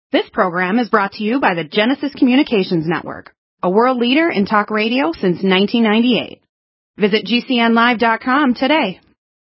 This program is brought to you by the Genesis Communications Network, a world leader in talk radio since 1998. Visit GCNlive.com today.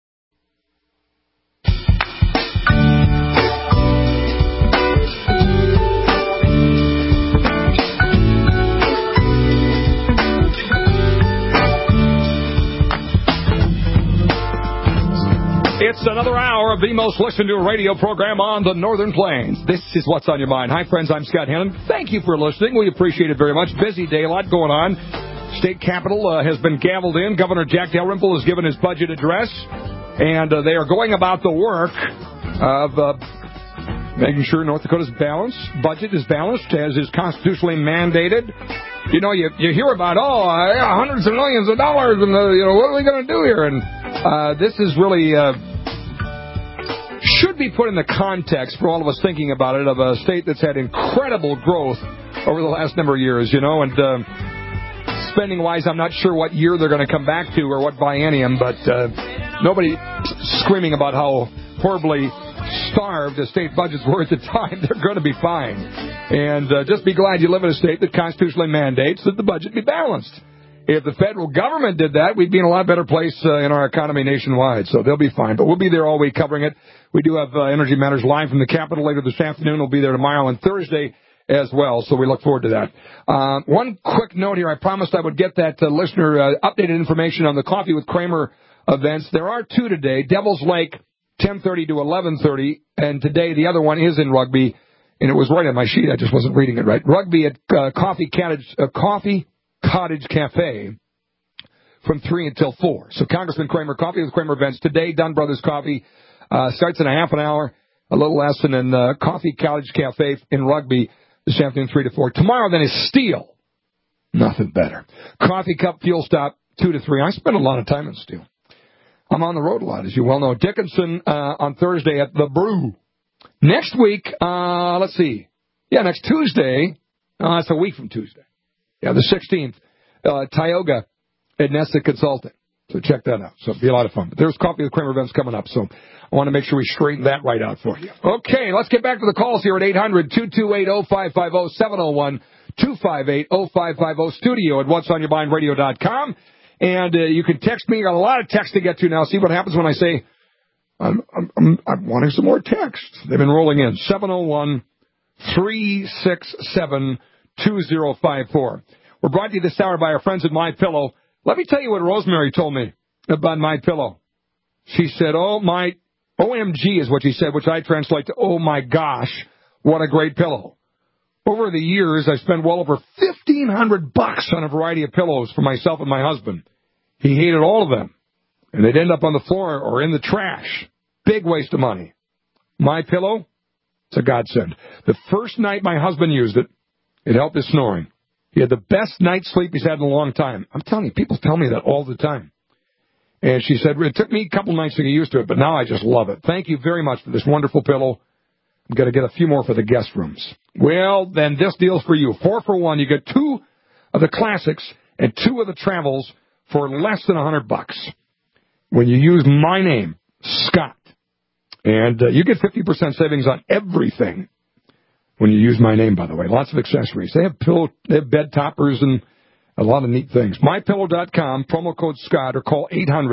It's another hour of the most listened to radio program on the Northern Plains. This is What's on Your Mind. Hi, friends. I'm Scott Hannon. Thank you for listening. We appreciate it very much. Busy day, a lot going on. State Capitol has been gavelled in. Governor Jack Dalrymple has given his budget address, and they are going about the work of making sure North Dakota's budget is balanced, as is constitutionally mandated. You know, you hear about, hundreds of millions of dollars, and, what are we going to do here? And this is really should be put in the context for all of us thinking about it of a state that's had incredible growth over the last number of years, and spending-wise, I'm not sure what year they're going to come back to or what biennium, but nobody screaming about how horribly starved the state budgets were at the time. They're going to be fine. And just be glad you live in a state that constitutionally mandates that the budget be balanced. If the federal government did that, we'd be in a lot better place in our economy nationwide. So they'll be fine. But we'll be there all week covering it. We do have Energy Matters live from the Capitol later this afternoon. We'll be there tomorrow and Thursday as well. So we look forward to that. One quick note here. I promised I would get that listener updated information on the Coffee with Kramer events. There are two today. Devil's Lake, 10:30 to 11:30. And today the other one is in Rugby. And it was right on my sheet. I just wasn't reading it right. Rugby at Coffee Cottage Cafe from 3 until 4. So Congressman Kramer, Coffee with Kramer events today. Dunn Brothers Coffee starts in a half an hour, a little less than in Coffee Cottage Cafe in Rugby this afternoon, 3 to 4. Tomorrow then is Steel. Nothing better. Coffee Cup Fuel Stop, 2 to 3. I spend a lot of time in Steel. I'm on the road a lot, as you well know. Dickinson on Thursday at The Brew. Next week, let's see. Yeah, next Tuesday. It's a week from Tuesday. Yeah, the 16th, Tioga at Nessa Consulting. So check that out. So it'll be a lot of fun. But there's Coffee with Kramer events coming up, so I want to make sure we straighten that right out for you. Okay, let's get back to the calls here at 800-228-0550, 701-258-0550, studio at whatsonyourmindradio.com. And you can text me. Got a lot of text to get to now. See what happens when I say I'm wanting some more text. They've been rolling in. 701-367-2054. We're brought to you this hour by our friends at MyPillow. Let me tell you what Rosemary told me about MyPillow. She said, OMG is what she said, which I translate to, oh my gosh, what a great pillow. Over the years, I spent well over $1,500 on a variety of pillows for myself and my husband. He hated all of them, and they'd end up on the floor or in the trash. Big waste of money. MyPillow, it's a godsend. The first night my husband used it, it helped his snoring. He had the best night's sleep he's had in a long time. I'm telling you, people tell me that all the time. And she said, it took me a couple nights to get used to it, but now I just love it. Thank you very much for this wonderful pillow. I'm going to get a few more for the guest rooms. Well, then this deal's for you. 4 for 1. You get 2 of the classics and 2 of the travels for less than $100 when you use my name, Scott. And you get 50% savings on everything when you use my name, by the way. Lots of accessories. They have bed toppers and a lot of neat things. MyPillow.com, promo code Scott, or call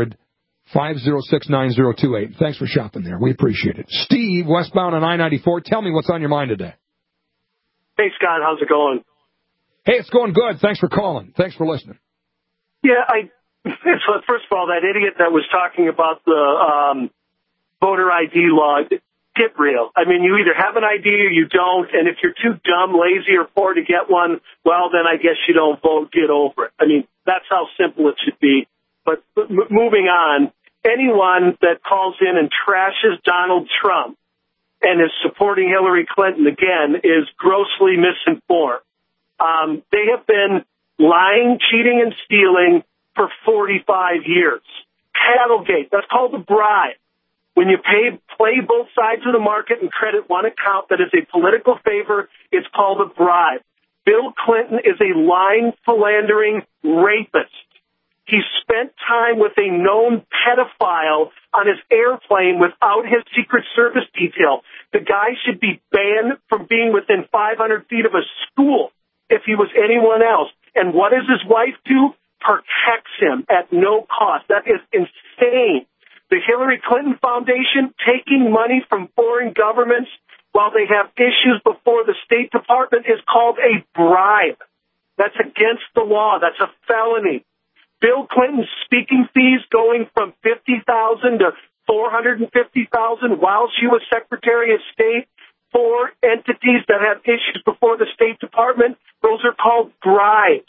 800-506-9028. Thanks for shopping there. We appreciate it. Steve, westbound on I-94, tell me what's on your mind today. Hey, Scott, how's it going? Hey, it's going good. Thanks for calling. Thanks for listening. Yeah, so first of all, that idiot that was talking about the voter ID law, get real. I mean, you either have an ID or you don't, and if you're too dumb, lazy, or poor to get one, well, then I guess you don't vote. Get over it. I mean, that's how simple it should be. But moving on, anyone that calls in and trashes Donald Trump and is supporting Hillary Clinton again is grossly misinformed. They have been lying, cheating, and stealing for 45 years. Cattlegate, that's called a bribe. When you play both sides of the market and credit one account that is a political favor, it's called a bribe. Bill Clinton is a lying, philandering rapist. He spent time with a known pedophile on his airplane without his Secret Service detail. The guy should be banned from being within 500 feet of a school if he was anyone else. And what does his wife do? Protects him at no cost. That is insane. The Hillary Clinton Foundation taking money from foreign governments while they have issues before the State Department is called a bribe. That's against the law. That's a felony. Bill Clinton's speaking fees going from $50,000 to $450,000 while she was Secretary of State for entities that have issues before the State Department, those are called bribes.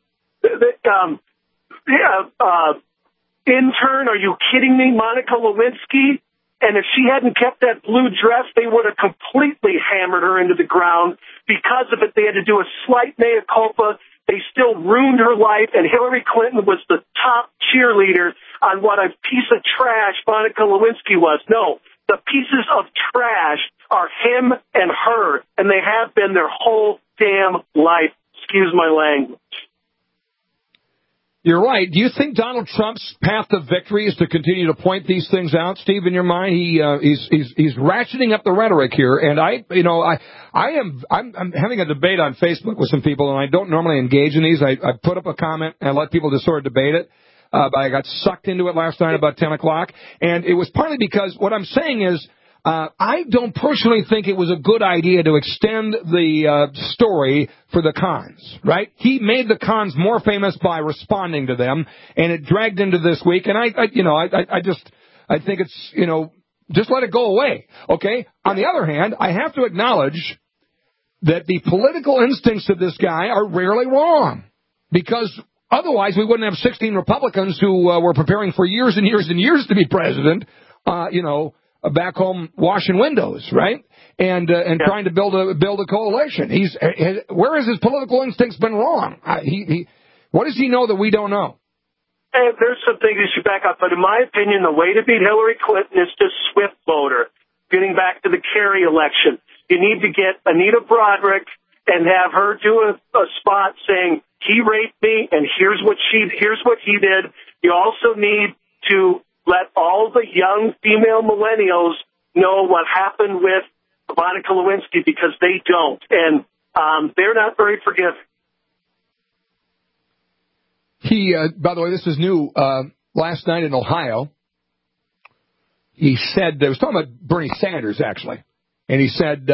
Intern, are you kidding me? Monica Lewinsky? And if she hadn't kept that blue dress, they would have completely hammered her into the ground. Because of it, they had to do a slight mea culpa. They still ruined her life, and Hillary Clinton was the top cheerleader on what a piece of trash Monica Lewinsky was. No, the pieces of trash are him and her, and they have been their whole damn life. Excuse my language. You're right. Do you think Donald Trump's path to victory is to continue to point these things out, Steve? In your mind, he's ratcheting up the rhetoric here, and I'm having a debate on Facebook with some people, and I don't normally engage in these. I put up a comment and I let people just sort of debate it. But I got sucked into it last night about 10 o'clock, and it was partly because what I'm saying is I don't personally think it was a good idea to extend the story for the cons, right? He made the cons more famous by responding to them, and it dragged into this week, and I think it's, just let it go away, okay? On the other hand, I have to acknowledge that the political instincts of this guy are rarely wrong, because otherwise we wouldn't have 16 Republicans who were preparing for years and years and years to be president, back home washing windows, right? And trying to build a coalition. Where has his political instincts been wrong? What does he know that we don't know? Hey, there's some things you should back up, but in my opinion, the way to beat Hillary Clinton is to swift vote her. Getting back to the Kerry election, you need to get Anita Broderick and have her do a spot saying he raped me and here's what he did. You also need to let all the young female millennials know what happened with Monica Lewinsky, because they don't. And they're not very forgiving. By the way, this is new. Last night in Ohio, he said, I was talking about Bernie Sanders, actually. And he said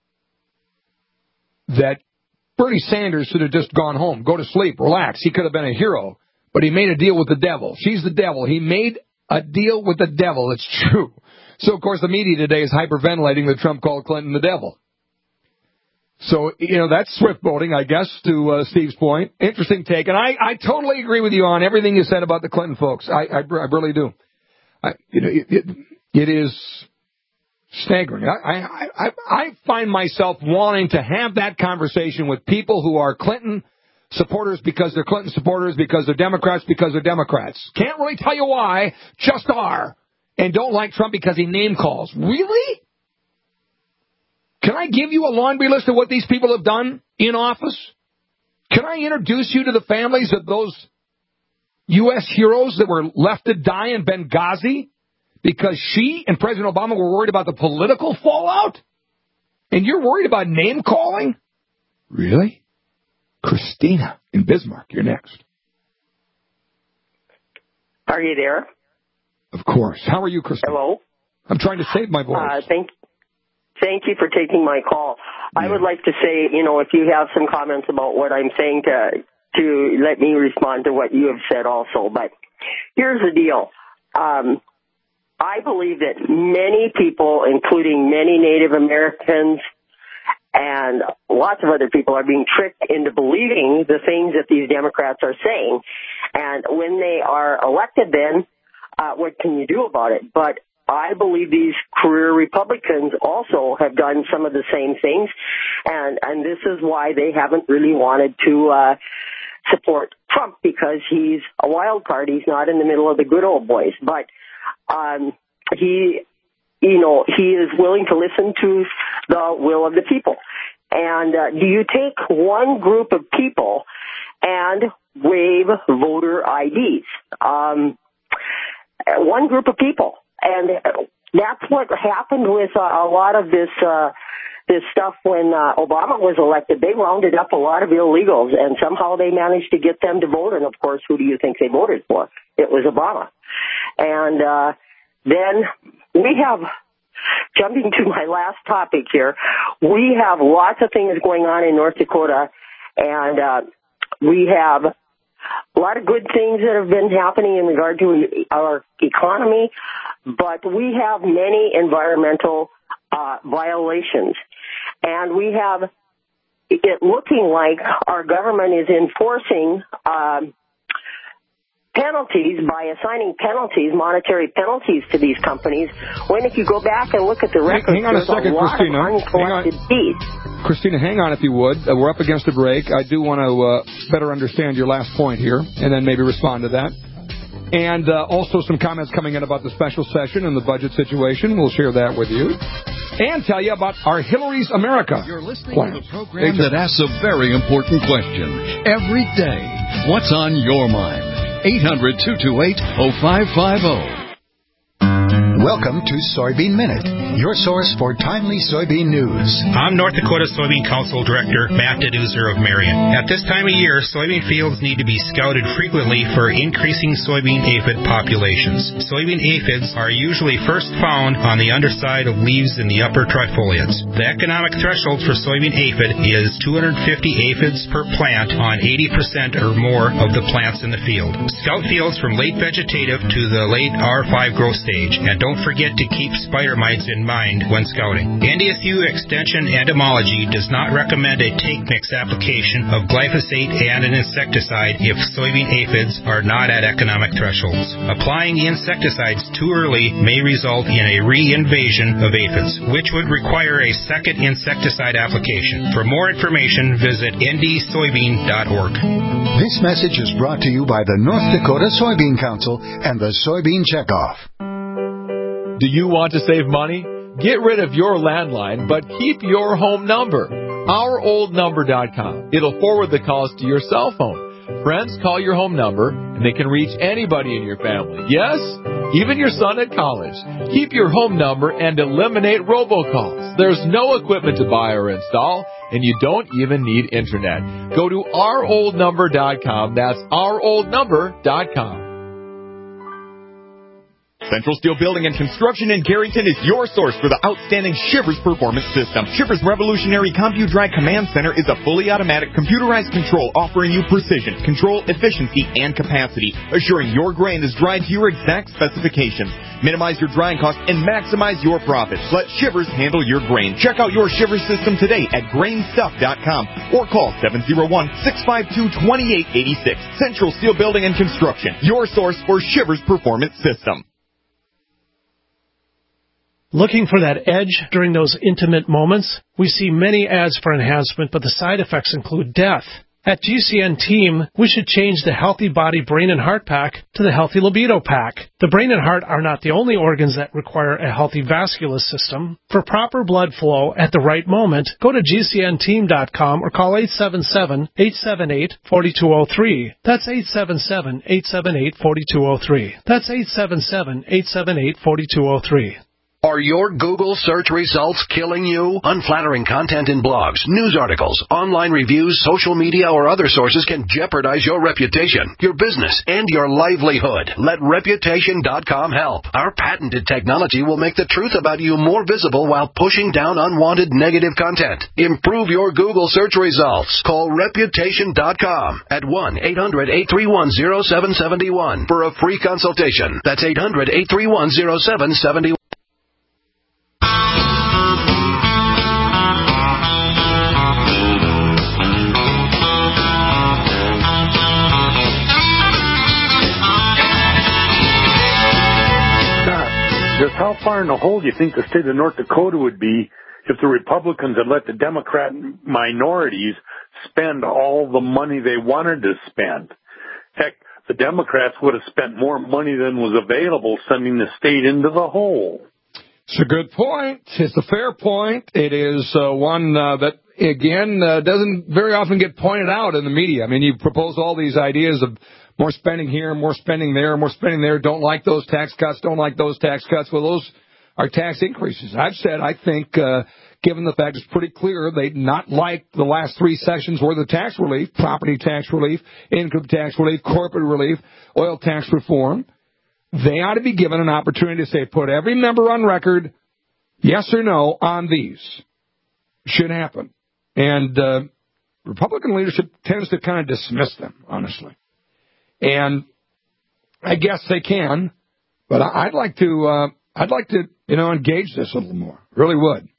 that Bernie Sanders should have just gone home, go to sleep, relax. He could have been a hero. But he made a deal with the devil. She's the devil. He made a deal with the devil. It's true. So, of course, the media today is hyperventilating that Trump called Clinton the devil. So, that's swift voting, I guess, to Steve's point. Interesting take. And I totally agree with you on everything you said about the Clinton folks. I really do. It is staggering. I find myself wanting to have that conversation with people who are Clinton supporters because they're Clinton supporters, because they're Democrats because they're Democrats. Can't really tell you why, just are. And don't like Trump because he name calls. Really? Can I give you a laundry list of what these people have done in office? Can I introduce you to the families of those U.S. heroes that were left to die in Benghazi because she and President Obama were worried about the political fallout? And you're worried about name calling? Really? Christina in Bismarck, you're next. Are you there? Of course. How are you, Christina? Hello? I'm trying to save my voice. Thank you for taking my call. Yeah. I would like to say, if you have some comments about what I'm saying, to let me respond to what you have said also. But here's the deal. I believe that many people, including many Native Americans and lots of other people, are being tricked into believing the things that these Democrats are saying. And when they are elected, then what can you do about it? But I believe these career Republicans also have done some of the same things, and this is why they haven't really wanted to support Trump, because he's a wild card. He's not in the middle of the good old boys, but he is willing to listen to the will of the people. And do you take one group of people and waive voter IDs. One group of people. And that's what happened with a lot of this stuff when Obama was elected. They rounded up a lot of illegals, and somehow they managed to get them to vote. And, of course, who do you think they voted for? It was Obama. And then we have, jumping to my last topic here, we have lots of things going on in North Dakota, and we have a lot of good things that have been happening in regard to our economy, but we have many environmental violations. And we have it looking like our government is enforcing penalties by assigning penalties, monetary penalties to these companies, when if you go back and look at the records, hang on a second, lot Christina. of uncollected fees. Christina, hang on if you would. We're up against a break. I do want to better understand your last point here, and then maybe respond to that. And also some comments coming in about the special session and the budget situation. We'll share that with you. And tell you about our Hillary's America. You're listening to the program that asks a very important question every day. What's on your mind? 800-228-0550. Welcome to Soybean Minute, your source for timely soybean news. I'm North Dakota Soybean Council Director Matt Deduzer of Marion. At this time of year, soybean fields need to be scouted frequently for increasing soybean aphid populations. Soybean aphids are usually first found on the underside of leaves in the upper trifoliates. The economic threshold for soybean aphid is 250 aphids per plant on 80% or more of the plants in the field. Scout fields from late vegetative to the late R5 growth stage, and don't forget to keep spider mites in mind when scouting. NDSU Extension Entomology does not recommend a take mix application of glyphosate and an insecticide if soybean aphids are not at economic thresholds. Applying insecticides too early may result in a re-invasion of aphids, which would require a second insecticide application. For more information, visit ndsoybean.org. This message is brought to you by the North Dakota Soybean Council and the Soybean Checkoff. Do you want to save money? Get rid of your landline, but keep your home number. OurOldNumber.com. It'll forward the calls to your cell phone. Friends call your home number, and they can reach anybody in your family. Yes, even your son at college. Keep your home number and eliminate robocalls. There's no equipment to buy or install, and you don't even need internet. Go to OurOldNumber.com. That's OurOldNumber.com. Central Steel Building and Construction in Carrington is your source for the outstanding Shivers Performance System. Shivers Revolutionary CompuDry Command Center is a fully automatic computerized control offering you precision, control, efficiency, and capacity, assuring your grain is dried to your exact specifications. Minimize your drying costs and maximize your profits. Let Shivers handle your grain. Check out your Shivers system today at grainstuff.com or call 701-652-2886. Central Steel Building and Construction, your source for Shivers Performance System. Looking for that edge during those intimate moments? We see many ads for enhancement, but the side effects include death. At GCN Team, we should change the Healthy Body Brain and Heart Pack to the Healthy Libido Pack. The brain and heart are not the only organs that require a healthy vascular system. For proper blood flow at the right moment, go to GCNteam.com or call 877-878-4203. That's 877-878-4203. That's 877-878-4203. Are your Google search results killing you? Unflattering content in blogs, news articles, online reviews, social media, or other sources can jeopardize your reputation, your business, and your livelihood. Let Reputation.com help. Our patented technology will make the truth about you more visible while pushing down unwanted negative content. Improve your Google search results. Call Reputation.com at 1-800-831-0771 for a free consultation. That's 800-831-0771. Just how far in the hole do you think the state of North Dakota would be if the Republicans had let the Democrat minorities spend all the money they wanted to spend? Heck, the Democrats would have spent more money than was available, sending the state into the hole. It's a good point. It's a fair point. It is one that, again, doesn't very often get pointed out in the media. I mean, you propose all these ideas of more spending here, more spending there, more spending there. Don't like those tax cuts, don't like those tax cuts. Well, those are tax increases. I've said I think, given the fact it's pretty clear they'd not like the last three sections were the tax relief, property tax relief, income tax relief, corporate relief, oil tax reform. They ought to be given an opportunity to say, put every member on record, yes or no, on these. Should happen. And Republican leadership tends to kind of dismiss them, honestly. And I guess they can, but I'd like to engage this a little more. Really would.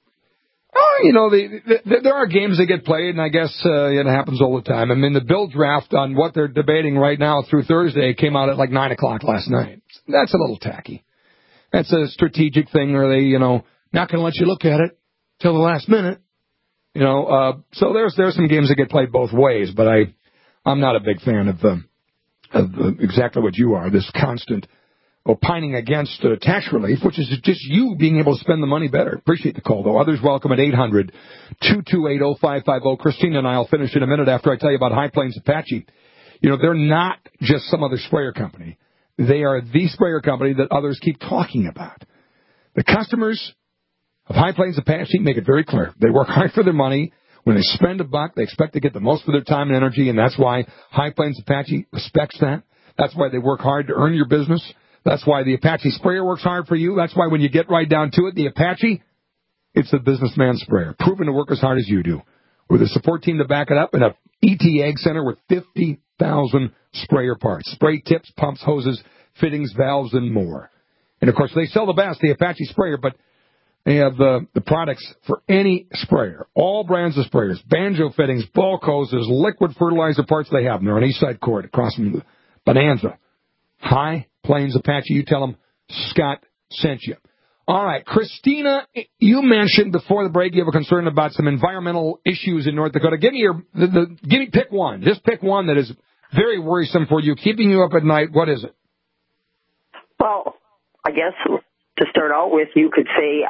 There are games that get played, and I guess it happens all the time. I mean, the bill draft on what they're debating right now through Thursday came out at like 9 o'clock last night. That's a little tacky. That's a strategic thing where they, not going to let you look at it till the last minute. So there's some games that get played both ways, but I'm not a big fan of exactly what you are, this constant opining against tax relief, which is just you being able to spend the money better. Appreciate the call, though. Others welcome at 800-228-0550. Christina and I will finish in a minute after I tell you about High Plains Apache. They're not just some other sprayer company. They are the sprayer company that others keep talking about. The customers of High Plains Apache make it very clear. They work hard for their money. When they spend a buck, they expect to get the most for their time and energy, and that's why High Plains Apache respects that. That's why they work hard to earn your business. That's why the Apache sprayer works hard for you. That's why when you get right down to it, the Apache, it's the businessman sprayer, proven to work as hard as you do, with a support team to back it up and a ET Ag Center with 50,000 sprayer parts, spray tips, pumps, hoses, fittings, valves, and more. And, of course, they sell the best, the Apache sprayer, but they have the products for any sprayer, all brands of sprayers, banjo fittings, bulk hoses, liquid fertilizer parts they have. And they're on East Side Court across from the Bonanza. High Plains Apache. You tell them Scott sent you. All right, Christina, you mentioned before the break you have a concern about some environmental issues in North Dakota. Give me pick one. Just pick one that is very worrisome for you, keeping you up at night. What is it? Well, I guess to start out with, you could say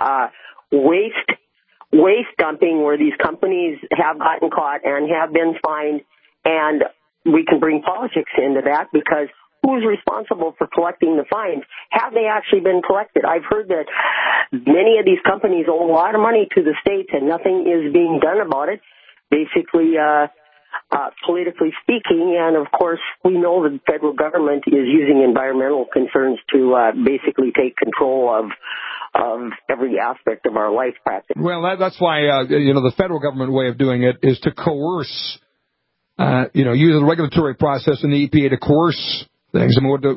waste dumping, where these companies have gotten caught and have been fined, and we can bring politics into that because who's responsible for collecting the fines? Have they actually been collected? I've heard that many of these companies owe a lot of money to the states and nothing is being done about it, basically, politically speaking. And, of course, we know the federal government is using environmental concerns to basically take control of every aspect of our life practice. Well, that's why, the federal government way of doing it is to coerce, use the regulatory process in the EPA to coerce things.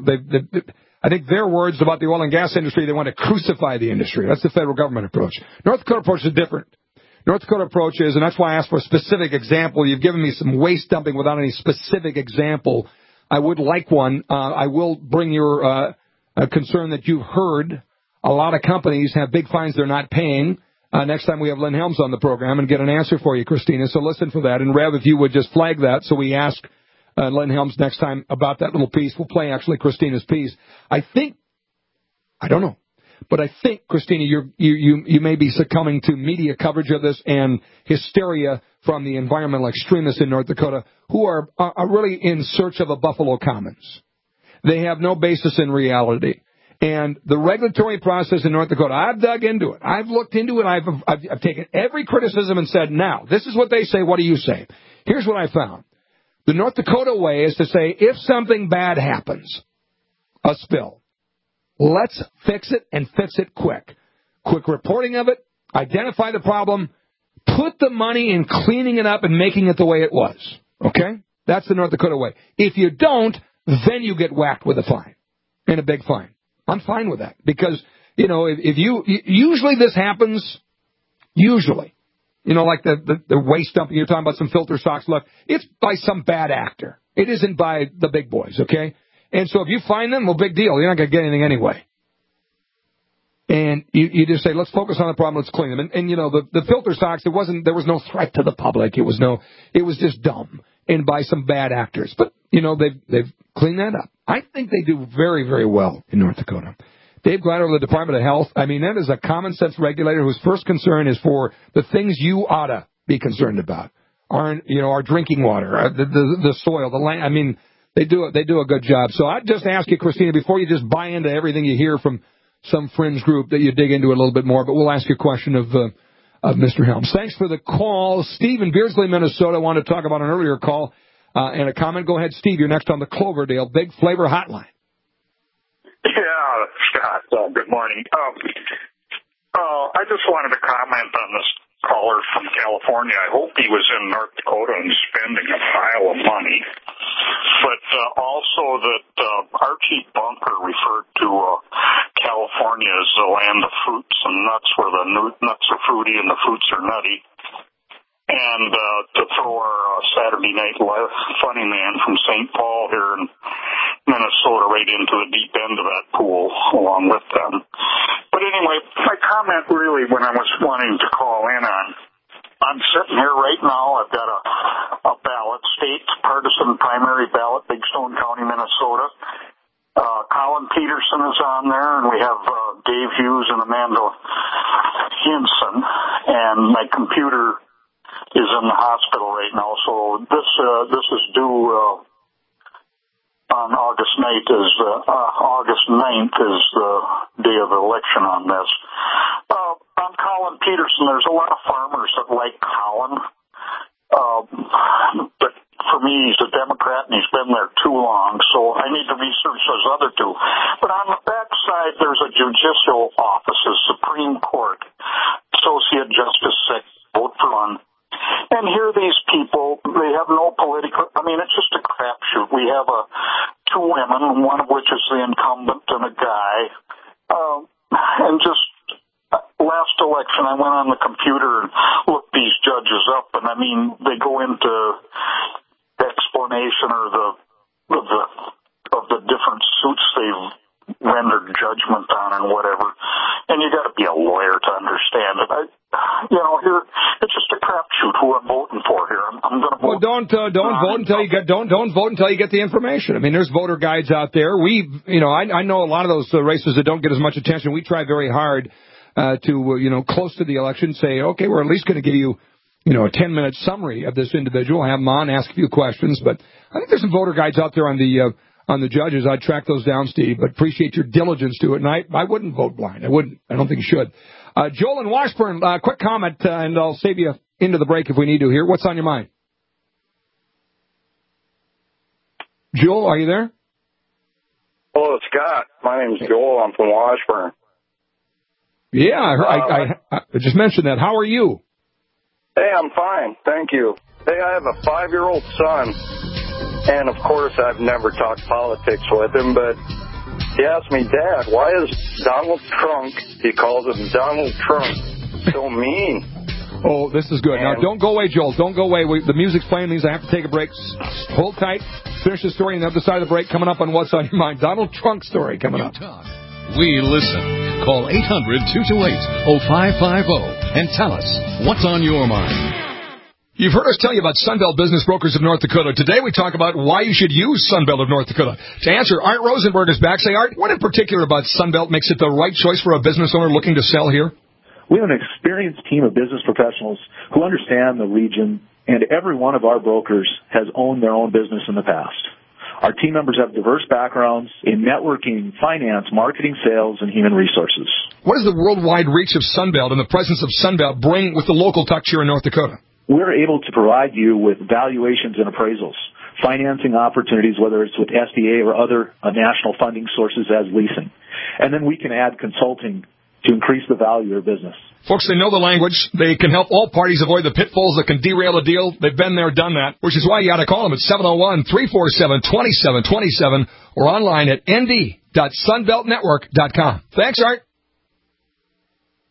I think their words about the oil and gas industry, they want to crucify the industry. That's the federal government approach. North Dakota approach is different. North Dakota approach is, and that's why I asked for a specific example. You've given me some waste dumping without any specific example. I would like one. I will bring your concern that you've heard. A lot of companies have big fines they're not paying. Next time we have Lynn Helms on the program and get an answer for you, Christina. So listen for that. And Rev, if you would just flag that so we ask Lynn Helms next time about that little piece. We'll play actually Christina's piece. I don't know, but I think, Christina, you may be succumbing to media coverage of this and hysteria from the environmental extremists in North Dakota who are really in search of a Buffalo Commons. They have no basis in reality. And the regulatory process in North Dakota, I've dug into it. I've looked into it. I've taken every criticism and said, now, this is what they say. What do you say? Here's what I found. The North Dakota way is to say, if something bad happens, a spill, let's fix it and fix it quick. Quick reporting of it, identify the problem, put the money in cleaning it up and making it the way it was. Okay? That's the North Dakota way. If you don't, then you get whacked with a fine, and a big fine. I'm fine with that because, if you usually this happens, like the waste dumping, you're talking about some filter socks left, it's by some bad actor. It isn't by the big boys, okay? And so if you find them, well, big deal. You're not going to get anything anyway. And you just say, let's focus on the problem, let's clean them. And the filter socks, there was no threat to the public. It was just dumb and by some bad actors. But, they've cleaned that up. I think they do very, very well in North Dakota. Dave Gladder of the Department of Health. I mean, that is a common sense regulator whose first concern is for the things you ought to be concerned about. Our drinking water, the soil, the land. I mean, they do a good job. So I'd just ask you, Christina, before you just buy into everything you hear from some fringe group, that you dig into it a little bit more. But we'll ask you a question of Mr. Helms. Thanks for the call. Steve in Beardsley, Minnesota, wanted to talk about an earlier call and a comment. Go ahead, Steve. You're next on the Cloverdale Big Flavor Hotline. Yeah, Scott, good morning. I just wanted to comment on this caller from California. I hope he was in North Dakota and spending a pile of money. But also that Archie Bunker referred to California as the land of fruits and nuts, where the nuts are fruity and the fruits are nutty. And to throw our Saturday Night Funny Man from St. Paul here in Minnesota right into the deep end of that pool along with them. But anyway, my comment really when I was wanting to call in on, I'm sitting here right now. I've got a ballot, state partisan primary ballot, Big Stone County, Minnesota. Colin Peterson is on there, and we have Dave Hughes and Amanda Hinson. And my computer is in the hospital right now, so this is due on August 9th is the day of the election on this. On Colin Peterson, there's a lot of farmers that like Colin, but for me, he's a Democrat and he's been there too long, so I need to research those other two. But on the back side, there's a judicial office, a Supreme Court, Associate Justice 6, vote for one. And here these people, they have no political, I mean, it's just a crapshoot. We have two women, one of which is the incumbent and a guy. And just last election, I went on the computer and looked these judges up, and I mean, they go into explanation of the different suits they've rendered judgment on and whatever. And you got to be a lawyer to understand it. Here it's just a crapshoot who I'm voting for here. I'm going to vote. Well, don't vote until you get don't vote until you get the information. I mean, there's voter guides out there. I know a lot of those races that don't get as much attention. We try very hard to close to the election say, okay, we're at least going to give you a 10-minute summary of this individual, have them on, ask a few questions. But I think there's some voter guides out there on the judges. I'd track those down, Steve, but appreciate your diligence to it. And I wouldn't vote blind. I wouldn't. I don't think you should. Joel in Washburn, quick comment, and I'll save you into the break if we need to here. What's on your mind? Joel, are you there? Hello, Scott. My name's Joel. I'm from Washburn. Yeah, I just mentioned that. How are you? Hey, I'm fine. Thank you. Hey, I have a 5-year-old son, and of course I've never talked politics with him, but he asked me, Dad, why is Donald Trump, he calls him Donald Trump, so mean? Oh, this is good. Now, don't go away, Joel. Don't go away. The music's playing. Means I have to take a break. Hold tight. Finish the story on the other side of the break. Coming up on What's on Your Mind. Donald Trump story coming up. We listen. Call 800-228-0550 and tell us what's on your mind. You've heard us tell you about Sunbelt Business Brokers of North Dakota. Today we talk about why you should use Sunbelt of North Dakota. To answer, Art Rosenberg is back. Say, Art, what in particular about Sunbelt makes it the right choice for a business owner looking to sell here? We have an experienced team of business professionals who understand the region, and every one of our brokers has owned their own business in the past. Our team members have diverse backgrounds in networking, finance, marketing, sales, and human resources. What does the worldwide reach of Sunbelt and the presence of Sunbelt bring with the local touch here in North Dakota? We're able to provide you with valuations and appraisals, financing opportunities, whether it's with SDA or other national funding sources as leasing. And then we can add consulting to increase the value of your business. Folks, they know the language. They can help all parties avoid the pitfalls that can derail a deal. They've been there, done that, which is why you got to call them at 701-347-2727 or online at nd.sunbeltnetwork.com. Thanks, Art.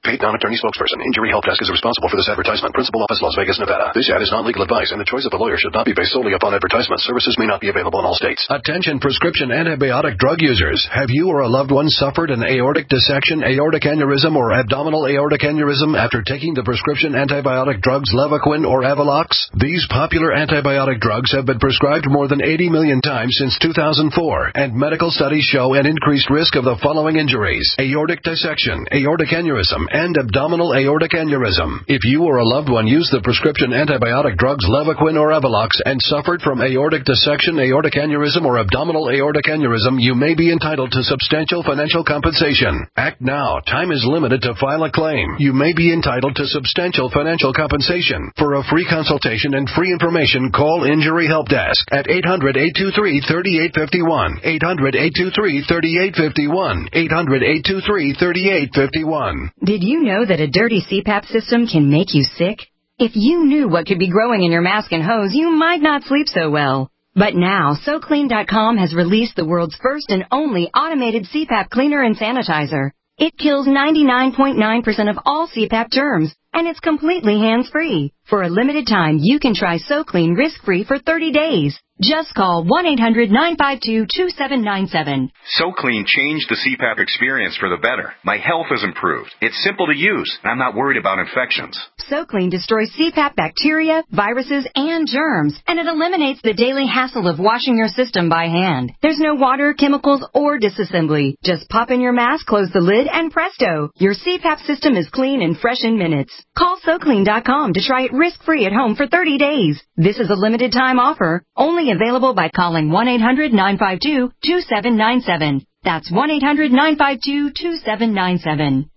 Paid non-attorney spokesperson. Injury Help Desk is responsible for this advertisement. Principal office, Las Vegas, Nevada. This ad is not legal advice, and the choice of a lawyer should not be based solely upon advertisement. Services may not be available in all states. Attention prescription antibiotic drug users. Have you or a loved one suffered an aortic dissection, aortic aneurysm, or abdominal aortic aneurysm after taking the prescription antibiotic drugs Levaquin or Avelox? These popular antibiotic drugs have been prescribed more than 80 million times since 2004, and medical studies show an increased risk of the following injuries: aortic dissection, aortic aneurysm, and abdominal aortic aneurysm. If you or a loved one used the prescription antibiotic drugs Levaquin or Avelox and suffered from aortic dissection, aortic aneurysm, or abdominal aortic aneurysm, you may be entitled to substantial financial compensation. Act now. Time is limited to file a claim. You may be entitled to substantial financial compensation. For a free consultation and free information, call Injury Help Desk at 800-823-3851. 800-823-3851. 800-823-3851. Did you know that a dirty CPAP system can make you sick? If you knew what could be growing in your mask and hose, you might not sleep so well. But now, SoClean.com has released the world's first and only automated CPAP cleaner and sanitizer. It kills 99.9% of all CPAP germs, and it's completely hands-free. For a limited time, you can try SoClean risk-free for 30 days. Just call 1-800-952-2797. SoClean changed the CPAP experience for the better. My health has improved. It's simple to use, and I'm not worried about infections. SoClean destroys CPAP bacteria, viruses, and germs, and it eliminates the daily hassle of washing your system by hand. There's no water, chemicals, or disassembly. Just pop in your mask, close the lid, and presto, your CPAP system is clean and fresh in minutes. Call SoClean.com to try it risk-free at home for 30 days. This is a limited time offer, only available by calling 1-800-952-2797. That's 1-800-952-2797.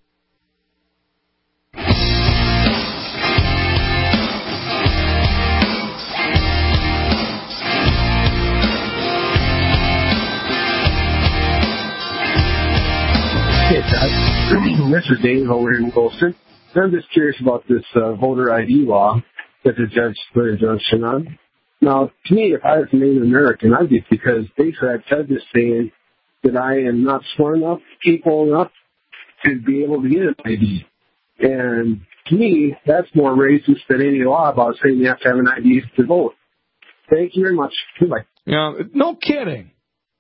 Hey, Todd. This is Dave over here in Wilson. I'm just curious about this voter ID law that the judge put a injunction on. Now, to me, if I was a Native American, I'd be, because basically that judge is saying that I am not smart enough, capable enough to be able to get an ID. And to me, that's more racist than any law about saying you have to have an ID to vote. Thank you very much. Goodbye. Yeah, no kidding.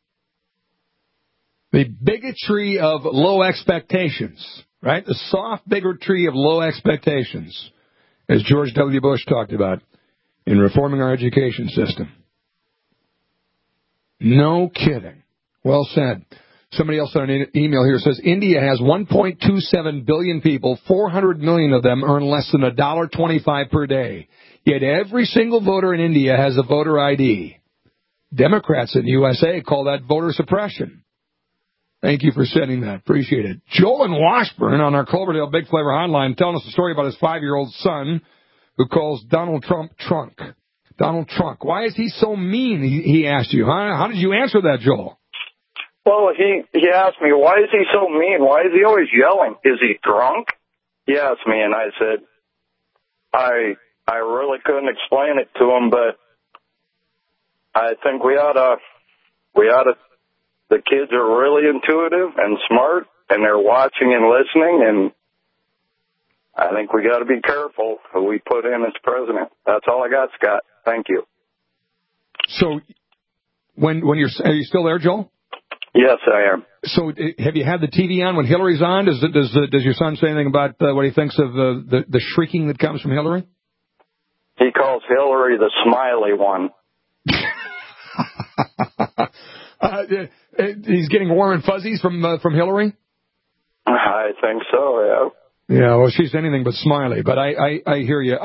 The bigotry of low expectations, right? The soft bigotry of low expectations, as George W. Bush talked about in reforming our education system. No kidding. Well said. Somebody else on an email here says, India has 1.27 billion people. 400 million of them earn less than $1.25 per day. Yet every single voter in India has a voter ID. Democrats in the USA call that voter suppression. Thank you for sending that. Appreciate it. Joel in Washburn on our Cloverdale Big Flavor Hotline telling us a story about his 5-year-old son who calls Donald Trump Trunk. Donald Trunk. Why is he so mean, he asked you. Huh? How did you answer that, Joel? Well, he asked me, why is he so mean? Why is he always yelling? Is he drunk? He asked me, and I said, I really couldn't explain it to him, but I think we ought to, the kids are really intuitive and smart, and they're watching and listening, and I think we got to be careful who we put in as president. That's all I got, Scott. Thank you. So, are you still there, Joel? Yes, I am. So, have you had the TV on when Hillary's on? Does your son say anything about what he thinks of the shrieking that comes from Hillary? He calls Hillary the smiley one. He's getting warm and fuzzies from Hillary? I think so, yeah. Yeah, well, she's anything but smiley, but I hear you.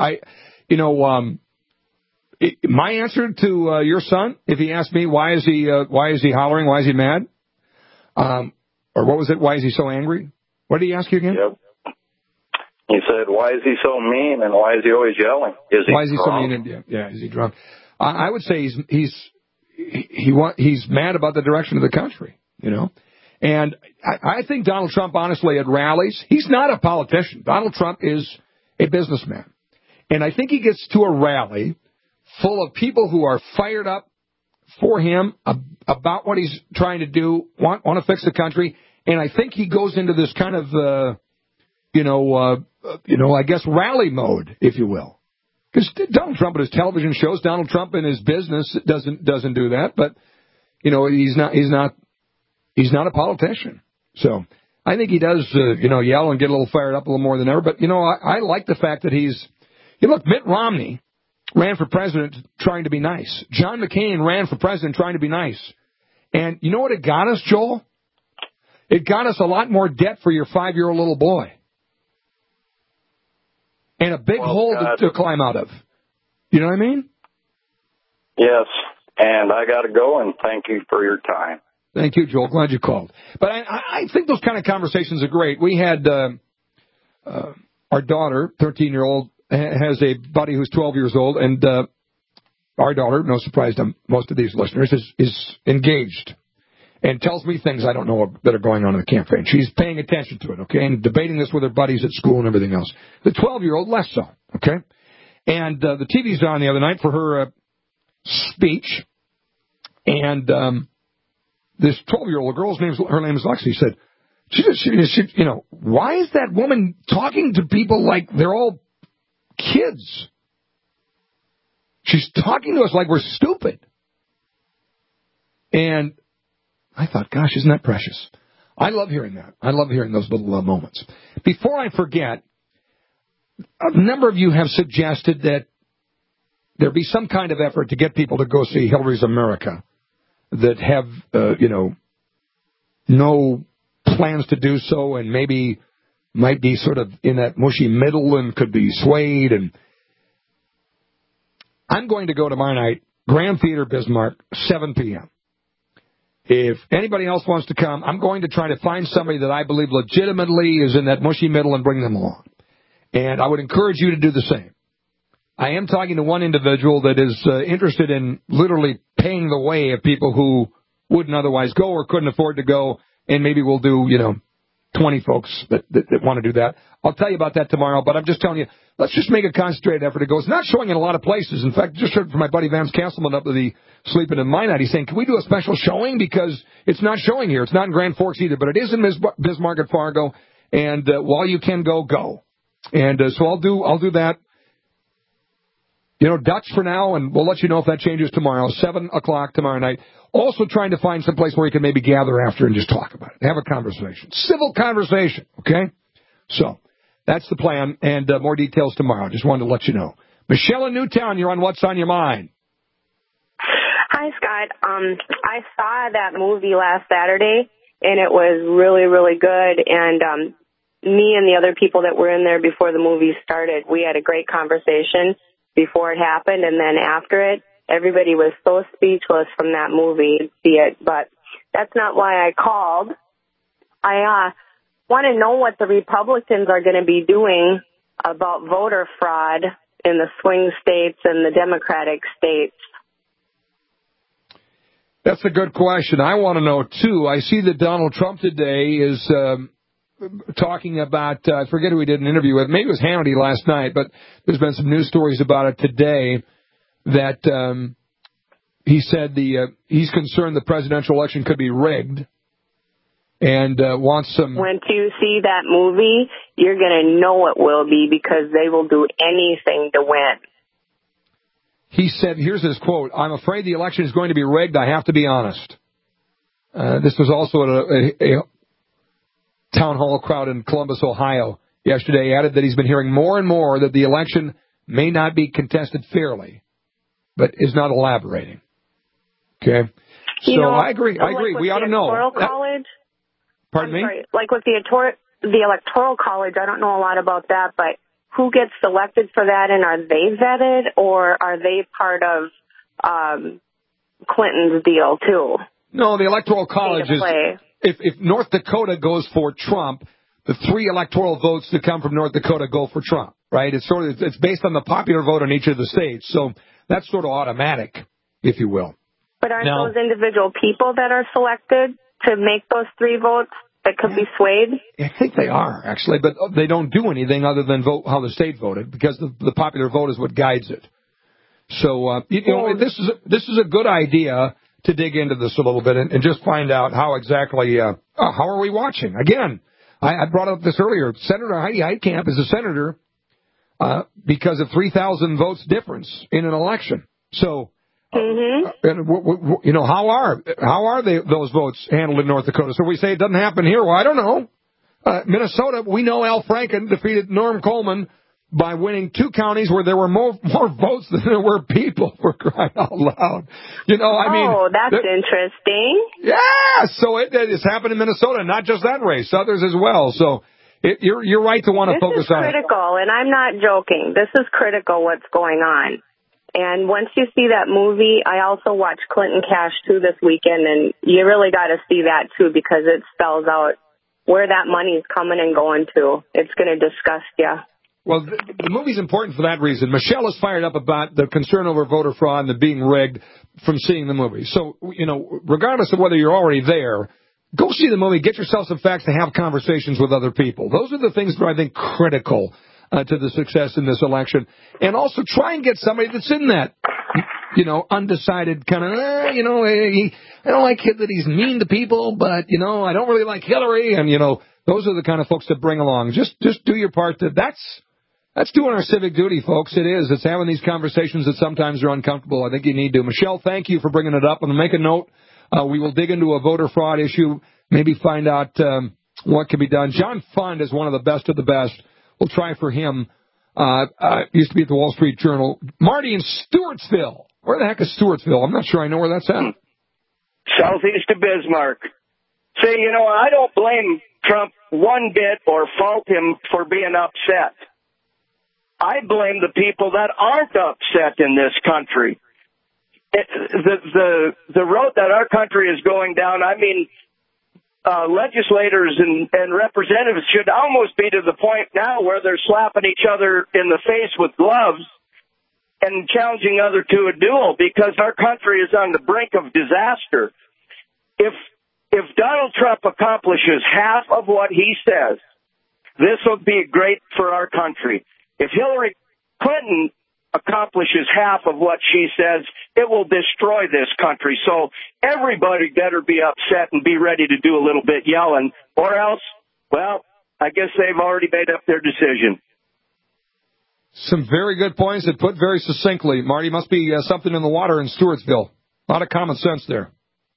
My answer to your son, if he asked me why is he hollering, why is he mad, or what was it? Why is he so angry? What did he ask you again? Yep. He said, why is he so mean and why is he always yelling? Why is he so mean? And, yeah, is he drunk? I would say he's mad about the direction of the country, you know. And I think Donald Trump, honestly, at rallies, he's not a politician. Donald Trump is a businessman. And I think he gets to a rally full of people who are fired up for him about what he's trying to do, want to fix the country. And I think he goes into this kind of I guess rally mode, if you will. Because Donald Trump in his television shows, Donald Trump in his business doesn't do that. But he's not a politician. So I think he does yell and get a little fired up a little more than ever. But I like the fact that look, Mitt Romney ran for president trying to be nice. John McCain ran for president trying to be nice. And you know what it got us, Joel? It got us a lot more debt for your 5-year-old little boy. And a big hole to climb out of. You know what I mean? Yes. And I got to go, and thank you for your time. Thank you, Joel. Glad you called. But I think those kind of conversations are great. We had our daughter, 13-year-old, has a buddy who's 12 years old, and our daughter, no surprise to most of these listeners, is engaged and tells me things I don't know that are going on in the campaign. She's paying attention to it, okay, and debating this with her buddies at school and everything else. The 12-year-old, less so, okay? And the TV's on the other night for her speech, and this 12-year-old girl's her name is Lexi, said, she, why is that woman talking to people like they're all kids? She's talking to us like we're stupid. And I thought, gosh, isn't that precious? I love hearing that. I love hearing those little moments. Before I forget, a number of you have suggested that there be some kind of effort to get people to go see Hillary's America that have, no plans to do so and maybe might be sort of in that mushy middle and could be swayed. And I'm going to go tomorrow night, Grand Theater Bismarck, 7 p.m. If anybody else wants to come, I'm going to try to find somebody that I believe legitimately is in that mushy middle and bring them along. And I would encourage you to do the same. I am talking to one individual that is interested in literally paying the way of people who wouldn't otherwise go or couldn't afford to go, and maybe we'll do, 20 folks that want to do that. I'll tell you about that tomorrow, but I'm just telling you, let's just make a concentrated effort to go. It's not showing in a lot of places. In fact, just heard from my buddy Vance Castleman up at the Sleeping in My Night. He's saying, can we do a special showing? Because it's not showing here. It's not in Grand Forks either, but it is in Bismarck at Fargo. And while you can go, go. And so I'll do that. Dutch for now, and we'll let you know if that changes tomorrow, 7 o'clock tomorrow night. Also trying to find some place where you can maybe gather after and just talk about it. Have a conversation. Civil conversation, okay? So that's the plan, and more details tomorrow. Just wanted to let you know. Michelle in Newtown, you're on What's on Your Mind. Hi, Scott. I saw that movie last Saturday, and it was really, really good. And me and the other people that were in there before the movie started, we had a great conversation before it happened, and then after it, everybody was so speechless from that movie to see it. But that's not why I called. I want to know what the Republicans are going to be doing about voter fraud in the swing states and the Democratic states. That's a good question. I want to know, too. I see that Donald Trump today is talking about, I forget who he did an interview with. Maybe it was Hannity last night, but there's been some news stories about it today that he said he's concerned the presidential election could be rigged and wants some... When you see that movie, you're going to know it will be because they will do anything to win. He said, here's his quote, "I'm afraid the election is going to be rigged. I have to be honest." This was also at a town hall crowd in Columbus, Ohio yesterday. He added that he's been hearing more and more that the election may not be contested fairly, but is not elaborating. Okay? So I agree. We ought to know. College? Pardon me? Sorry. Like with the Electoral College, I don't know a lot about that, but who gets selected for that, and are they vetted, or are they part of Clinton's deal, too? No, the Electoral College is... If North Dakota goes for Trump, the 3 electoral votes that come from North Dakota go for Trump, right? It's based on the popular vote in each of the states, so that's sort of automatic, if you will. But aren't those individual people that are selected to make those 3 votes that could be swayed? I think they are, actually, but they don't do anything other than vote how the state voted, because the popular vote is what guides it. So, this is a good idea to dig into this a little bit and just find out how exactly, how are we watching? Again, I brought up this earlier. Senator Heidi Heitkamp is a senator because of 3,000 votes difference in an election. So, you know, how are those votes handled in North Dakota? So we say it doesn't happen here. Well, I don't know. Minnesota, we know Al Franken defeated Norm Coleman by winning 2 counties where there were more votes than there were people, for crying out loud. You know, I mean... Oh, that's interesting. Yeah, so it has happened in Minnesota, not just that race, others as well. So you're right to want to focus on it. This is critical, and I'm not joking. This is critical what's going on. And once you see that movie, I also watched Clinton Cash 2 this weekend, and you really got to see that, too, because it spells out where that money is coming and going to. It's going to disgust you. Well, the movie's important for that reason. Michelle is fired up about the concern over voter fraud and the being rigged from seeing the movie. So, you know, regardless of whether you're already there, go see the movie, get yourself some facts to have conversations with other people. Those are the things that are, I think, critical to the success in this election. And also try and get somebody that's in that, you know, undecided kind of, you know, I don't like that he's mean to people, but, you know, I don't really like Hillary. And, you know, those are the kind of folks to bring along. Just do your part. That's doing our civic duty, folks. It is. It's having these conversations that sometimes are uncomfortable. I think you need to. Michelle, thank you for bringing it up. And make a note. We will dig into a voter fraud issue, maybe find out what can be done. John Fund is one of the best of the best. We'll try for him. Used to be at the Wall Street Journal. Marty in Stewartsville. Where the heck is Stewartsville? I'm not sure I know where that's at. Southeast of Bismarck. Say, you know, I don't blame Trump one bit or fault him for being upset. I blame the people that aren't upset in this country. The road that our country is going down, I mean, legislators and representatives should almost be to the point now where they're slapping each other in the face with gloves and challenging other to a duel because our country is on the brink of disaster. If Donald Trump accomplishes half of what he says, this will be great for our country. If Hillary Clinton accomplishes half of what she says, it will destroy this country. So everybody better be upset and be ready to do a little bit yelling, or else, well, I guess they've already made up their decision. Some very good points that put very succinctly. Marty, must be something in the water in Stewartsville. A lot of common sense there.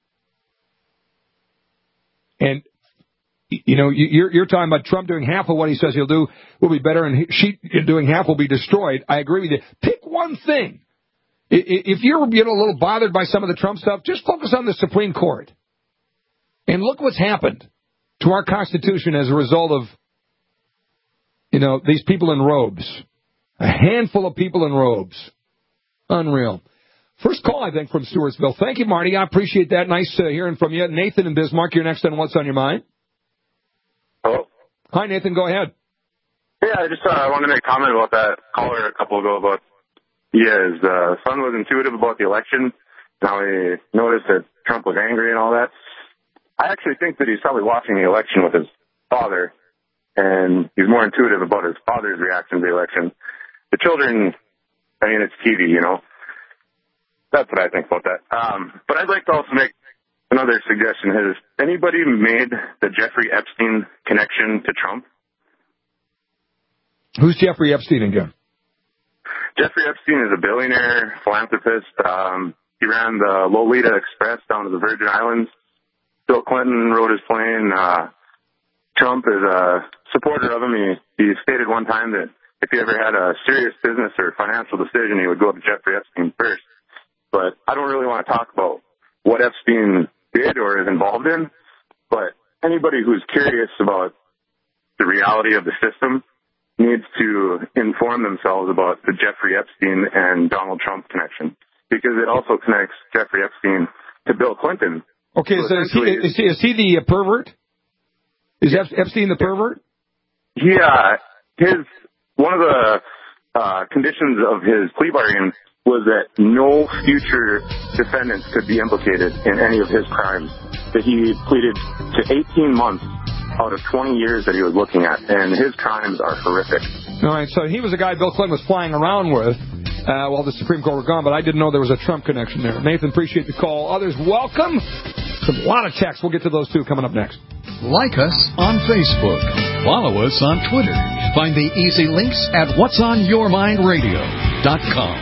And, you know, you're talking about Trump doing half of what he says he'll do will be better, and she doing half will be destroyed. I agree with you. Pick one thing. If you're a little bothered by some of the Trump stuff, just focus on the Supreme Court. And look what's happened to our Constitution as a result of, you know, these people in robes. A handful of people in robes. Unreal. First call, I think, from Stewartsville. Thank you, Marty. I appreciate that. Nice hearing from you. Nathan in Bismarck, you're next on What's on Your Mind. Hello? Hi, Nathan. Go ahead. Yeah, I just wanted to make a comment about that caller a couple ago about his son was intuitive about the election. Now he noticed that Trump was angry and all that. I actually think that he's probably watching the election with his father, and he's more intuitive about his father's reaction to the election. The children, I mean, it's TV, you know. That's what I think about that. But I'd like to also make another suggestion. Has anybody made the Jeffrey Epstein connection to Trump? Who's Jeffrey Epstein again? Jeffrey Epstein is a billionaire philanthropist. He ran the Lolita Express down to the Virgin Islands. Bill Clinton rode his plane. Trump is a supporter of him. He stated one time that if he ever had a serious business or financial decision, he would go to Jeffrey Epstein first. But I don't really want to talk about what Epstein did or is involved in. But anybody who's curious about the reality of the system needs to inform themselves about the Jeffrey Epstein and Donald Trump connection, because it also connects Jeffrey Epstein to Bill Clinton. Okay, so is he the pervert? Is Epstein the pervert? Yeah, one of the conditions of his plea bargain was that no future defendants could be implicated in any of his crimes. That he pleaded to 18 months out of 20 years that he was looking at, and his crimes are horrific. All right, so he was a guy Bill Clinton was flying around with while the Supreme Court were gone, but I didn't know there was a Trump connection there. Nathan, appreciate the call. Others, welcome. A lot of texts. We'll get to those, too, coming up next. Like us on Facebook. Follow us on Twitter. Find the easy links at whatsonyourmindradio.com.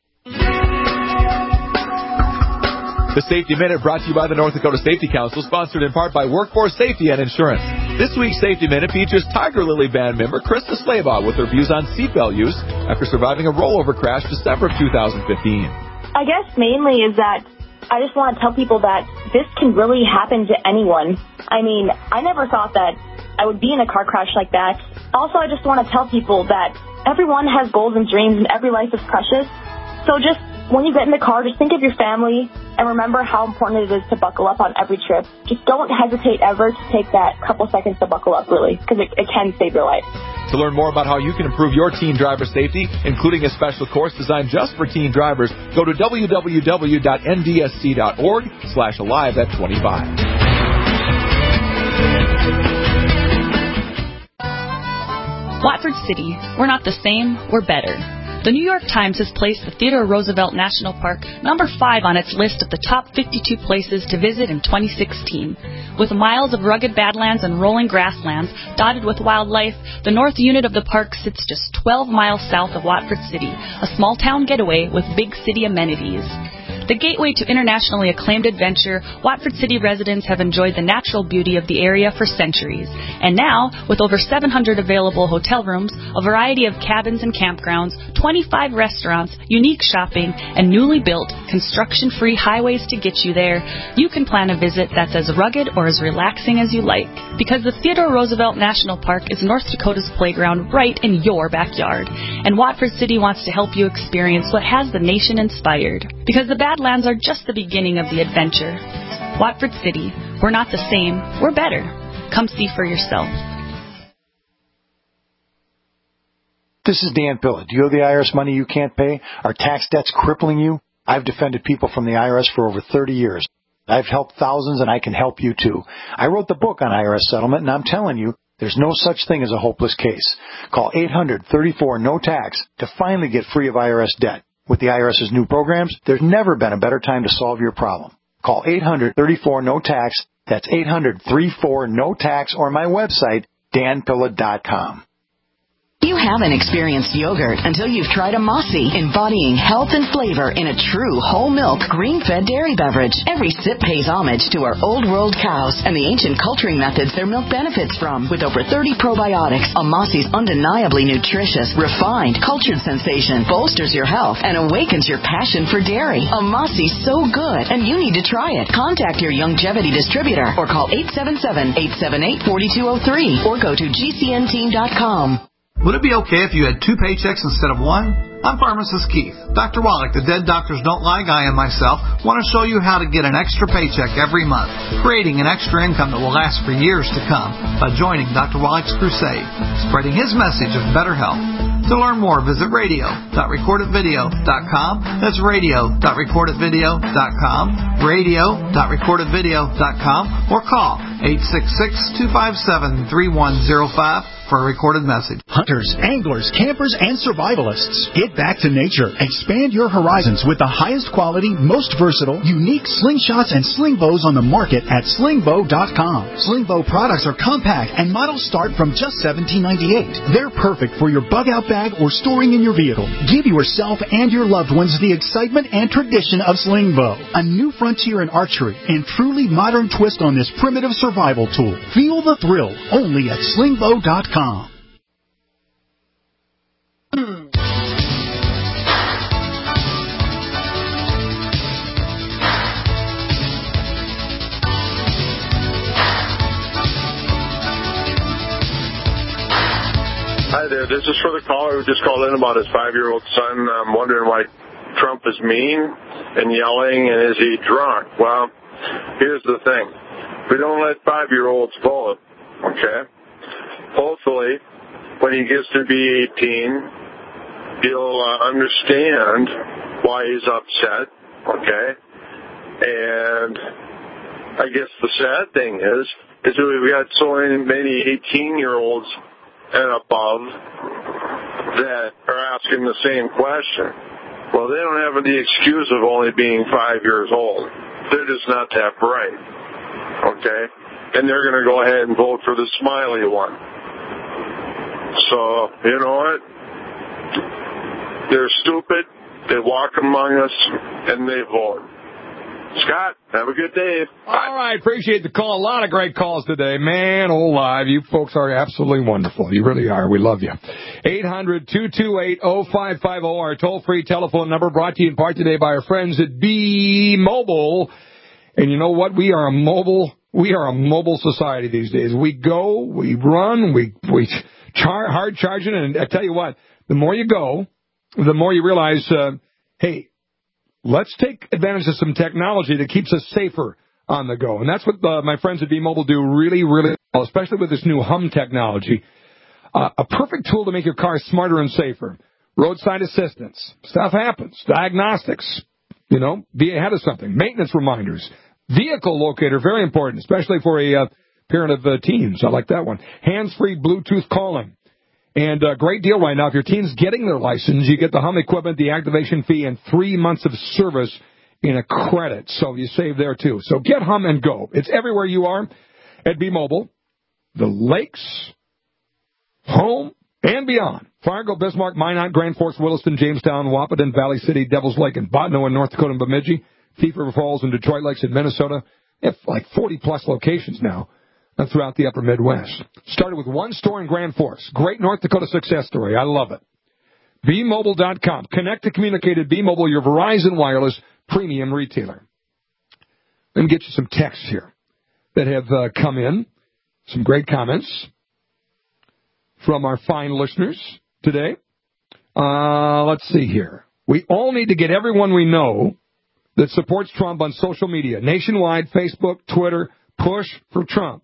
The Safety Minute brought to you by the North Dakota Safety Council, sponsored in part by Workforce Safety and Insurance. This week's Safety Minute features Tiger Lily Band member Krista Slaybaugh with her views on seatbelt use after surviving a rollover crash December of 2015. I guess mainly is that I just want to tell people that this can really happen to anyone. I mean, I never thought that I would be in a car crash like that. Also, I just want to tell people that everyone has goals and dreams and every life is precious. So just when you get in the car, just think of your family and remember how important it is to buckle up on every trip. Just don't hesitate ever to take that couple seconds to buckle up, really, because it can save your life. To learn more about how you can improve your teen driver safety, including a special course designed just for teen drivers, go to www.ndsc.org/alive@25. Watford City. We're not the same, we're better. The New York Times has placed the Theodore Roosevelt National Park number 5 on its list of the top 52 places to visit in 2016. With miles of rugged badlands and rolling grasslands dotted with wildlife, the north unit of the park sits just 12 miles south of Watford City, a small town getaway with big city amenities. The gateway to internationally acclaimed adventure, Watford City residents have enjoyed the natural beauty of the area for centuries. And now, with over 700 available hotel rooms, a variety of cabins and campgrounds, 25 restaurants, unique shopping, and newly built, construction-free highways to get you there, you can plan a visit that's as rugged or as relaxing as you like. Because the Theodore Roosevelt National Park is North Dakota's playground right in your backyard. And Watford City wants to help you experience what has the nation inspired. Because the Badlands are just the beginning of the adventure. Watford City, we're not the same, we're better. Come see for yourself. This is Dan Pillett. Do you owe the IRS money you can't pay? Are tax debts crippling you? I've defended people from the IRS for over 30 years. I've helped thousands, and I can help you too. I wrote the book on IRS settlement, and I'm telling you, there's no such thing as a hopeless case. Call 800-34-NO-TAX to finally get free of IRS debt. With the IRS's new programs, there's never been a better time to solve your problem. Call 800-34-NO-TAX. That's 800-34-NO-TAX, or my website, danpilla.com. You haven't experienced yogurt until you've tried a Mossy, embodying health and flavor in a true whole milk, green-fed dairy beverage. Every sip pays homage to our old world cows and the ancient culturing methods their milk benefits from. With over 30 probiotics, a Mossy's undeniably nutritious, refined, cultured sensation bolsters your health and awakens your passion for dairy. A Mossy's so good, and you need to try it. Contact your Youngevity distributor or call 877-878-4203 or go to gcnteam.com. Would it be okay if you had 2 paychecks instead of 1? I'm pharmacist Keith. Dr. Wallach, the Dead Doctors Don't Lie guy, and myself want to show you how to get an extra paycheck every month, creating an extra income that will last for years to come by joining Dr. Wallach's crusade, spreading his message of better health. To learn more, visit radio.recordedvideo.com. That's radio.recordedvideo.com, radio.recordedvideo.com, or call 866-257-3105 for a recorded message. Hunters, anglers, campers, and survivalists, get back to nature. Expand your horizons with the highest quality, most versatile, unique slingshots and sling bows on the market at slingbow.com. Slingbow products are compact and models start from just $17.98. They're perfect for your bug-out bag or storing in your vehicle. Give yourself and your loved ones the excitement and tradition of Slingbow, a new frontier in archery and truly modern twist on this primitive survival tool. Feel the thrill only at slingbow.com. Hi there, this is for the caller who just called in about his 5-year-old son. I'm wondering why Trump is mean and yelling, and is he drunk? Well, here's the thing. We don't let 5-year-olds vote, okay? Hopefully, when he gets to be 18, he'll understand why he's upset, okay? And I guess the sad thing is that we've got so many 18-year-olds and above that are asking the same question. Well, they don't have the excuse of only being 5 years old. They're just not that bright, okay? And they're going to go ahead and vote for the smiley one. So, you know what? They're stupid. They walk among us, and they vote. Scott, have a good day. All right, appreciate the call. A lot of great calls today. Man, alive, you folks are absolutely wonderful. You really are. We love you. 800-228-0550, our toll-free telephone number, brought to you in part today by our friends at B-Mobile. And you know what? We are a mobile society these days. We go, we run, we hard charging, and I tell you what, the more you go, the more you realize, hey, let's take advantage of some technology that keeps us safer on the go. And that's what my friends at B-Mobile do really, really well, especially with this new Hum technology. A perfect tool to make your car smarter and safer. Roadside assistance. Stuff happens. Diagnostics. You know, be ahead of something. Maintenance reminders. Vehicle locator, very important, especially for a parent of teens. I like that one. Hands-free Bluetooth calling. And a great deal right now. If your teen's getting their license, you get the Hum equipment, the activation fee, and 3 months of service in a credit. So you save there, too. So get Hum and go. It's everywhere you are at B-Mobile. The lakes, home, and beyond. Fargo, Bismarck, Minot, Grand Forks, Williston, Jamestown, Wahpeton, Valley City, Devils Lake, and Bottineau in North Dakota and Bemidji. Thief River Falls and Detroit Lakes in Minnesota. They have like 40-plus locations now throughout the upper Midwest. Started with one store in Grand Forks. Great North Dakota success story. I love it. BMobile.com. Connect to communicate at B-Mobile, your Verizon Wireless premium retailer. Let me get you some texts here that have come in. Some great comments from our fine listeners today. Let's see here. We all need to get everyone we know that supports Trump on social media. Nationwide, Facebook, Twitter, push for Trump.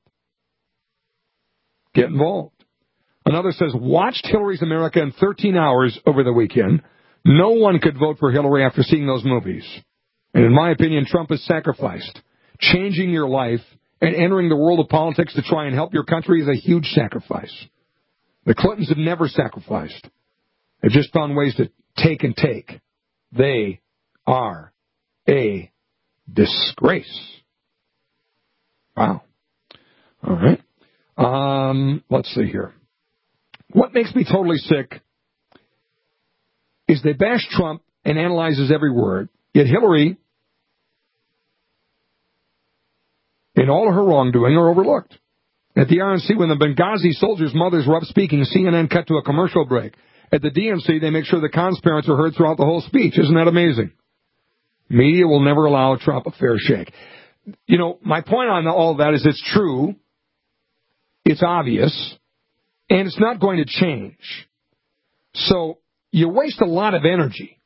Get involved. Another says, watched Hillary's America in 13 hours over the weekend. No one could vote for Hillary after seeing those movies. And in my opinion, Trump has sacrificed. Changing your life and entering the world of politics to try and help your country is a huge sacrifice. The Clintons have never sacrificed. They've just found ways to take and take. They are a disgrace. Wow. All right. Let's see here. What makes me totally sick is they bash Trump and analyzes every word, yet Hillary and all of her wrongdoing are overlooked. At the RNC, when the Benghazi soldiers' mothers were up speaking, CNN cut to a commercial break. At the DNC, they make sure the cons parents are heard throughout the whole speech. Isn't that amazing? Media will never allow Trump a fair shake. You know, my point on all of that is it's true, it's obvious, and it's not going to change. So you waste a lot of energy